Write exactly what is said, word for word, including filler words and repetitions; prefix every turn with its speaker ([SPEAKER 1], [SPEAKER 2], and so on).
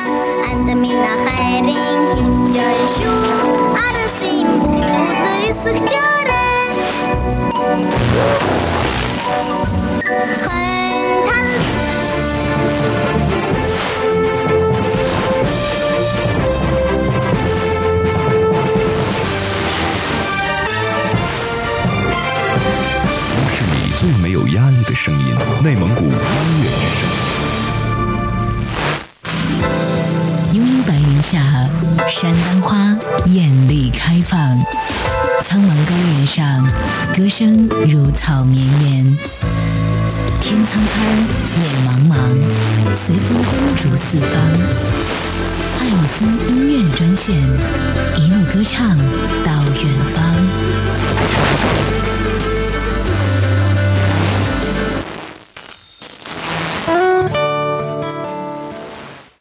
[SPEAKER 1] أنت من خير هجر شو أرسم بوضي سكتارا خنتل
[SPEAKER 2] 是你最没有压力的声音，内蒙古音乐之声。
[SPEAKER 3] 悠悠白云下，山丹花艳丽开放，苍茫高原上，歌声如草绵延。天苍苍，野茫茫，随风光逐四方。爱丽丝音乐专线，一路歌唱到远方。